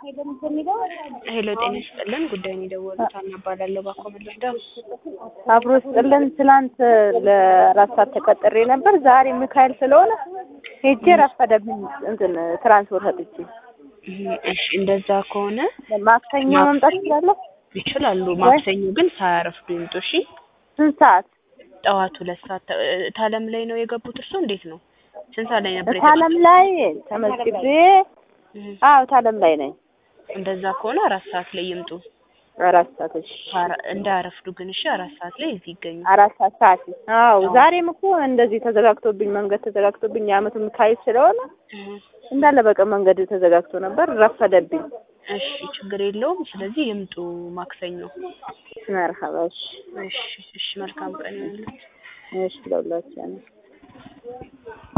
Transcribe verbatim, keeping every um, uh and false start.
ሄሎ ጤና ይስጥልን ጉዳይን የደወሉት አና እባላለሁ ባኮ መልርዳው አብሮ ስጥልን ትላንት ለአራት ሰዓት ተቀጥሬ ነበር ዛሬ ሚካኤል ስለሆነ ሄጄ ረፈደብኝ እንትን ትራንስፖርት አጥቼ እሺ እንደዛ ከሆነ ማክሰኞ መምጣት ይችላል ይችላሉ ማክሰኞ ግን ሳያረፍዱ ይምጡ እሺ ስንት ሰዓት ጠዋት ሁለት ሰዓት ታለም ላይ ነው የገቡት እርሱ እንዴት ነው ስንት ሰዓት ላይ ነበር ታለም ላይ ተመዝግቤ አዎ ታለም ላይ ነኝ እንደዛ ከሆነ አራት ሰዓት ላይ ይምጡ አራት ሰዓት እሺ እንዳረፍዱ ግን እሺ አራት ሰዓት ላይ እዚህ ይገኙ አራት ሰዓት አዎ ዛሬም እኮ እንደዚህ ተዘጋግቶብኝ መንገድ ተዘጋግቶብኝ ያመቱ ሚካኤል ስለሆነ እንዳለ በቃ መንገድ ተዘጋግቶ ነበር ረፈደብኝ እሺ ችግር የለውም ስለዚህ ይምጡ ማክሰኞ መርሐባ እሺ እሺ እሺ መልካም ቀን ይሁንልዎት እሺ ለሁላችንም